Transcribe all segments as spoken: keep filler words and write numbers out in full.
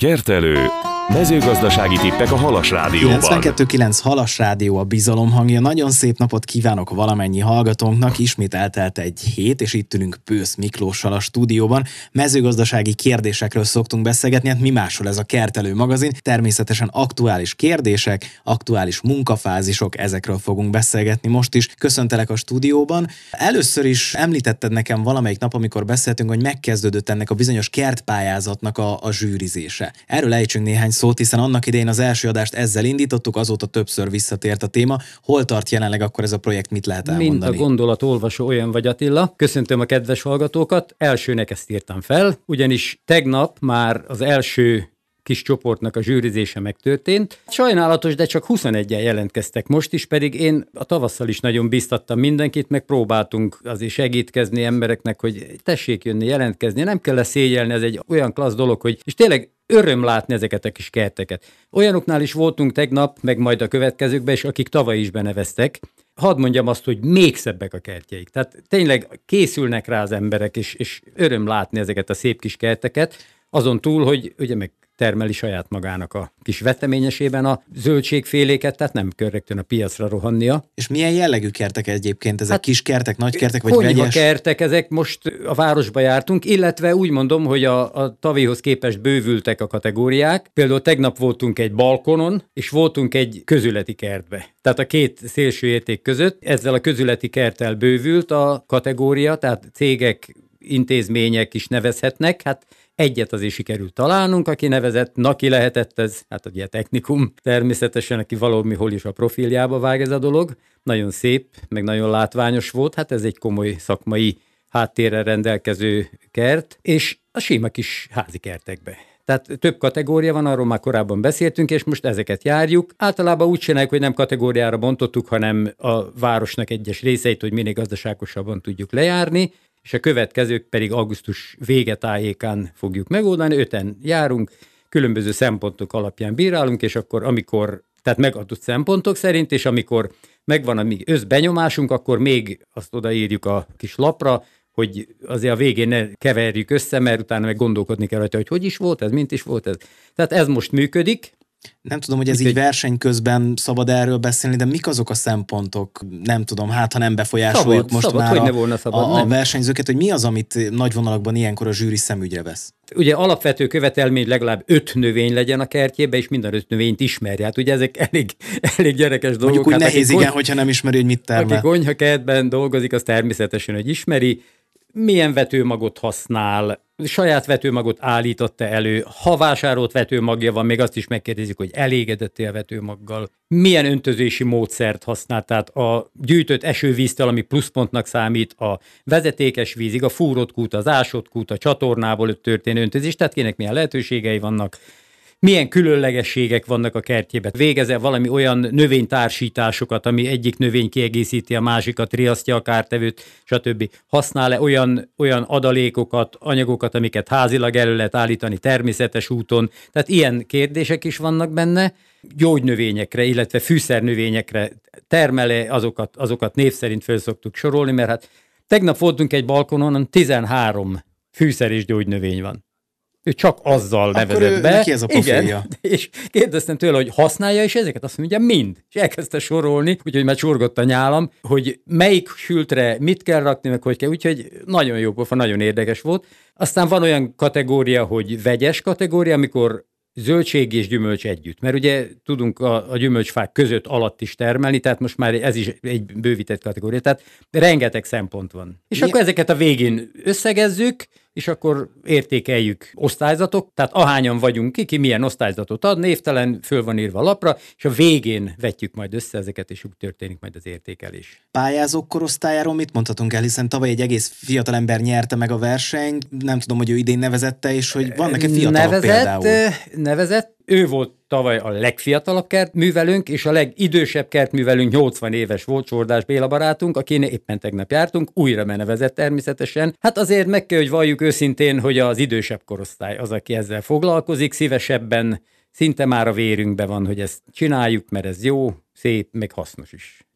Kertelő. Mezőgazdasági tippek a Halas Rádióban. kilencvenkettő kilenc Halas Rádió a bizalom hangja. Nagyon szép napot kívánok valamennyi hallgatónknak. Ismét eltelt egy hét, és itt ülünk Pősz Miklóssal a stúdióban. Mezőgazdasági kérdésekről szoktunk beszélgetni, hát mi másról ez a Kertelő magazin. Természetesen aktuális kérdések, aktuális munkafázisok, ezekről fogunk beszélgetni most is. Köszöntelek a stúdióban. Először is említetted nekem valamelyik nap, amikor beszéltünk, hogy megkezdődött ennek a bizonyos kertpályázatnak a, a zsűrizése. Erről ejtsünk néhány szót, hiszen annak idején az első adást ezzel indítottuk, azóta többször visszatért a téma. Hol tart jelenleg akkor ez a projekt, mit lehet elmondani? Mint a gondolatolvasó, olyan vagy Attila. Köszöntöm a kedves hallgatókat. Elsőnek ezt írtam fel, ugyanis tegnap már az első kis csoportnak a zsűrizése megtörtént. Sajnálatos, de csak huszonegyen jelentkeztek most is, pedig én a tavasszal is nagyon biztattam mindenkit, meg próbáltunk azért segítkezni embereknek, hogy tessék jönni, jelentkezni, nem kell szégyelni, ez egy olyan klassz dolog, hogy és tényleg öröm látni ezeket a kis kerteket. Olyanoknál is voltunk tegnap, meg majd a következőkben, és akik tavaly is beneveztek. Hadd mondjam azt, hogy még szebbek a kertjeik. Tehát tényleg készülnek rá az emberek, és, és öröm látni ezeket a szép kis kerteket, azon túl, hogy ugye meg termeli saját magának a kis veteményesében a zöldségféléket, tehát nem kell rögtön a piacra rohannia. És milyen jellegű kertek egyébként? Ezek hát, kis kertek, nagy kertek, vagy konyha vegyes? kertek, ezek most a városba jártunk, illetve úgy mondom, hogy a, a tavalyihoz képest bővültek a kategóriák. Például tegnap voltunk egy balkonon, és voltunk egy közületi kertbe. Tehát a két szélső érték között ezzel a közületi kerttel bővült a kategória, tehát cégek, intézmények is nevezhetnek, hát egyet azért sikerült találnunk, aki nevezett, Naki lehetett ez, hát ugye technikum, természetesen, aki valahol is a profiljába vág ez a dolog, nagyon szép, meg nagyon látványos volt, hát ez egy komoly szakmai háttérrel rendelkező kert, és a sima kis házi kertekbe. Tehát több kategória van, arról már korábban beszéltünk, és most ezeket járjuk. Általában úgy csináljuk, hogy nem kategóriára bontottuk, hanem a városnak egyes részeit, hogy minél gazdaságosabban tudjuk lejárni, és a következők pedig augusztus vége tájékán fogjuk megoldani, öten járunk, különböző szempontok alapján bírálunk, és akkor amikor, tehát megadott szempontok szerint, és amikor megvan a mi összbenyomásunk, akkor még azt odaírjuk a kis lapra, hogy azért a végén ne keverjük össze, mert utána meg gondolkodni kell rajta, hogy hogy is volt ez, mint is volt ez. Tehát ez most működik. Nem tudom, hogy ez így verseny közben szabad erről beszélni, de mik azok a szempontok, nem tudom, hát ha nem befolyásoljuk szabad, most szabad, már hogy ne a, volna szabad, a, a versenyzőket, hogy mi az, amit nagy vonalakban ilyenkor a zsűri szemügyre vesz? Ugye alapvető követelmény, legalább öt növény legyen a kertjében, és minden öt növényt ismerje. Hát ugye ezek elég, elég gyerekes dolgok. Mondjuk úgy hát nehéz, igen, kony... hogyha nem ismeri, hogy mit termel. Aki konyhakertben dolgozik, az természetesen, hogy ismeri. Milyen vetőmagot használ, saját vetőmagot állította elő, ha vásárolt vetőmagja van, még azt is megkérdezik, hogy elégedett-e a vetőmaggal, milyen öntözési módszert használ, tehát a gyűjtött esővíztől, ami pluszpontnak számít, a vezetékes vízig, a fúrott kút, az ásott kút, a csatornából történő öntözés, tehát kinek milyen lehetőségei vannak, milyen különlegességek vannak a kertjében. Végez-e valami olyan növénytársításokat, ami egyik növény kiegészíti a másikat, riasztja a kártevőt, stb. Használ-e olyan, olyan adalékokat, anyagokat, amiket házilag elő lehet állítani természetes úton. Tehát ilyen kérdések is vannak benne. Gyógynövényekre, illetve fűszernövényekre termele azokat, azokat név szerint föl szoktuk sorolni, mert hát tegnap voltunk egy balkonon, tizenhárom fűszer és gyógynövény van. Ő csak azzal nevezett be. Neki ez a profilja. Igen, és kérdeztem tőle, hogy használja is ezeket, azt mondja, mind. És elkezdte sorolni, úgyhogy már csorgott a nyálam, hogy melyik sültre mit kell rakni, meg hogy kell, úgyhogy nagyon jó pofa, nagyon érdekes volt. Aztán van olyan kategória, hogy vegyes kategória, amikor zöldség és gyümölcs együtt. Mert ugye tudunk a, a gyümölcsfák között alatt is termelni, tehát most már ez is egy bővített kategória. Tehát rengeteg szempont van. És Mi? akkor ezeket a végén összegezzük, és akkor értékeljük osztályzatok, tehát ahányan vagyunk ki, ki milyen osztályzatot ad, névtelen föl van írva a lapra, és a végén vetjük majd össze ezeket, és úgy történik majd az értékelés. Pályázók korosztályáról mit mondhatunk el, hiszen tavaly egy egész fiatalember nyerte meg a versenyt, nem tudom, hogy ő idén nevezette, és hogy vannak-e fiatalok nevezett, például? Nevezett, ő volt tavaly a legfiatalabb kertművelőnk, és a legidősebb kertművelőnk nyolcvan éves volt, Csordás Béla barátunk, akinek éppen tegnap jártunk, újra benevezett természetesen. Hát azért meg kell, hogy valljuk őszintén, hogy az idősebb korosztály az, aki ezzel foglalkozik, szívesebben, szinte már a vérünkben van, hogy ezt csináljuk, mert ez jó, szép, meg hasznos is.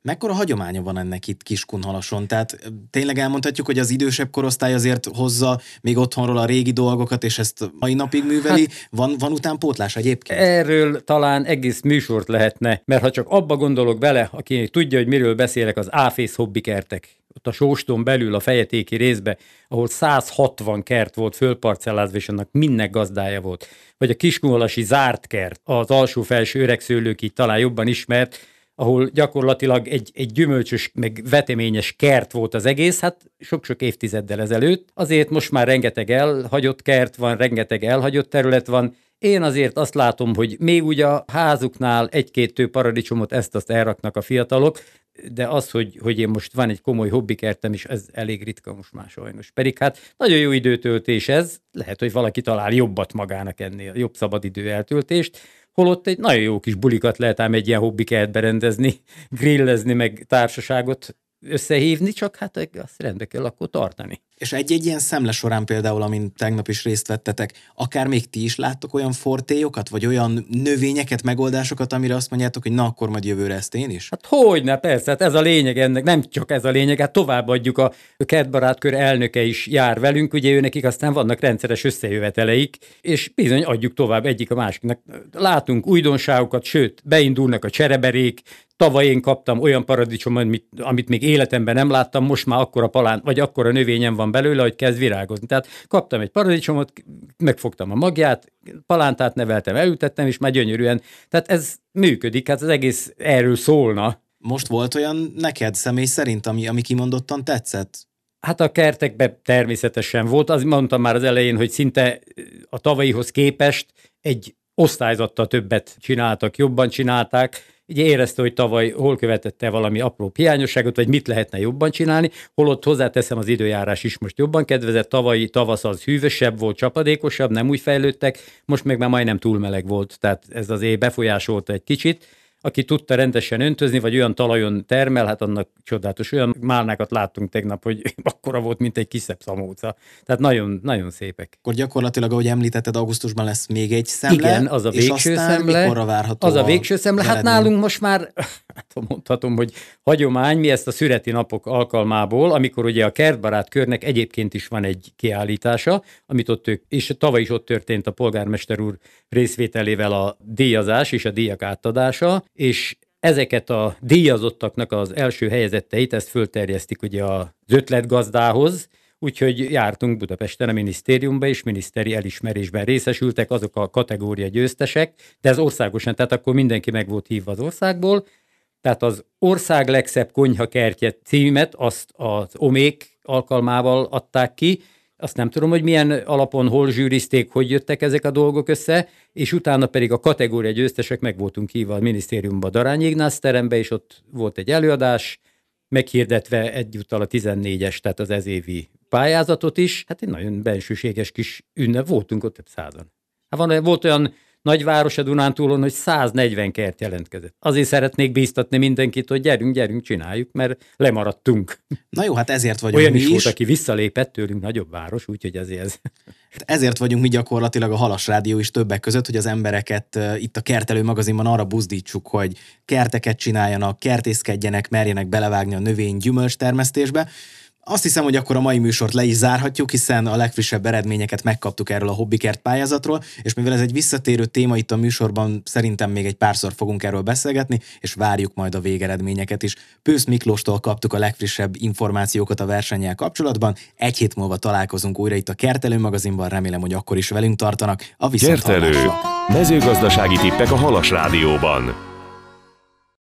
Mekkora hagyománya van ennek itt Kiskunhalason? Tehát tényleg elmondhatjuk, hogy az idősebb korosztály azért hozza még otthonról a régi dolgokat, és ezt mai napig műveli. Hát, van, van utánpótlás egyébként? Erről talán egész műsort lehetne, mert ha csak abba gondolok bele, aki tudja, hogy miről beszélek, az áfész hobbikertek. Ott a Sóston belül a fejetéki részbe, ahol száz hatvan kert volt fölparcellázva, és annak minden gazdája volt. Vagy a kiskunhalasi zárt kert, az alsó-felső öregszőlők így talán jobban ismert, ahol gyakorlatilag egy, egy gyümölcsös, meg veteményes kert volt az egész, hát sok-sok évtizeddel ezelőtt. Azért most már rengeteg elhagyott kert van, rengeteg elhagyott terület van. Én azért azt látom, hogy még ugye a házuknál egy-két tő paradicsomot ezt-azt elraknak a fiatalok, de az, hogy, hogy én most van egy komoly hobbikertem is, ez elég ritka most már sajnos. Pedig hát nagyon jó időtöltés ez, lehet, hogy valaki talál jobbat magának ennél, jobb szabadidő eltöltést, holott egy nagyon jó kis bulikat lehet ám egy ilyen hobbikertbe rendezni, grillezni, meg társaságot összehívni, csak hát azt rendbe kell akkor tartani. És egy-egy ilyen szemle során például, amin tegnap is részt vettetek, akár még ti is láttok olyan fortélyokat, vagy olyan növényeket, megoldásokat, amire azt mondjátok, hogy na, akkor majd jövőre ezt én is? Hát hogyne, persze, hát ez a lényeg ennek, nem csak ez a lényeg, hát továbbadjuk, a kertbarátkör elnöke is jár velünk, ugye ő nekik aztán vannak rendszeres összejöveteleik, és bizony adjuk tovább egyik a másiknak. Látunk újdonságokat, sőt, beindulnak a csereberék. Tavaly én kaptam olyan paradicsomot, amit, amit még életemben nem láttam, most már akkora palán, vagy akkora növényem van belőle, hogy kezd virágozni. Tehát kaptam egy paradicsomot, megfogtam a magját, palántát neveltem, elültettem, és már gyönyörűen. Tehát ez működik, hát az egész erről szólna. Most volt olyan neked személy szerint, ami, ami kimondottan tetszett? Hát a kertekben természetesen volt. Azt mondtam már az elején, hogy szinte a tavalyihoz képest egy osztályzattal többet csináltak, jobban csinálták. Ugye érezte, hogy tavaly hol követette valami apró hiányosságot, vagy mit lehetne jobban csinálni, holott hozzáteszem, az időjárás is most jobban kedvezett, tavalyi tavasz az hűvösebb volt, csapadékosabb, nem úgy fejlődtek, most meg már majdnem túl meleg volt, tehát ez azért befolyásolta egy kicsit. Aki tudta rendesen öntözni, vagy olyan talajon termel, hát annak csodálatos. Olyan málnákat láttunk tegnap, hogy akkora volt, mint egy kisebb szamóca. Tehát nagyon, nagyon szépek. Akkor gyakorlatilag, ahogy említetted, augusztusban lesz még egy szemle. Igen, az a végső és aztán szemle. Mikorra várható az a végső szemle. Hát eredmény? nálunk most már, hát mondhatom, hogy hagyomány, mi ezt a szüreti napok alkalmából, amikor ugye a kertbarát körnek egyébként is van egy kiállítása, amit ott ők, és tavaly is ott történt a polgármester úr részvételével a díjazás és a díjak átadása, és ezeket a díjazottaknak az első helyezetteit, ezt fölterjesztik ugye az ötletgazdához, úgyhogy jártunk Budapesten a minisztériumba, és miniszteri elismerésben részesültek azok a kategória győztesek, de ez országosan, tehát akkor mindenki meg volt hívva az országból, tehát az ország legszebb konyhakertje címet azt az Omék alkalmával adták ki. Azt nem tudom, hogy milyen alapon, hol zsűrizték, hogy jöttek ezek a dolgok össze, és utána pedig a kategória győztesek meg voltunk hívva a minisztériumba, Darányi Ignác terembe, és ott volt egy előadás, meghirdetve egyúttal a tizennégyes, tehát az ezévi pályázatot is. Hát egy nagyon bensőséges kis ünnep, voltunk ott több százan. Hát van, volt olyan nagyváros a Dunántúlon, hogy száznegyven kert jelentkezett. Azért szeretnék bíztatni mindenkit, hogy gyerünk, gyerünk, csináljuk, mert lemaradtunk. Na jó, hát ezért vagyunk Olyan mi is is. volt, aki visszalépett tőlünk, nagyobb város, úgyhogy ezért ez. Ezért vagyunk mi gyakorlatilag a Halas Rádió is többek között, hogy az embereket uh, itt a Kertelő magazinban arra buzdítsuk, hogy kerteket csináljanak, kertészkedjenek, merjenek belevágni a növény gyümölcs termesztésbe. Azt hiszem, hogy akkor a mai műsort le is zárhatjuk, hiszen a legfrissebb eredményeket megkaptuk erről a hobbikert pályázatról, és mivel ez egy visszatérő téma itt a műsorban, szerintem még egy párszor fogunk erről beszélgetni, és várjuk majd a végeredményeket is. Pősz Miklóstól kaptuk a legfrissebb információkat a versennyel kapcsolatban. Egy hét múlva találkozunk újra itt a Kertelő magazinban, remélem, hogy akkor is velünk tartanak. A Kertelő. viszonthallásra. Mezőgazdasági tippek a Halas Rádióban.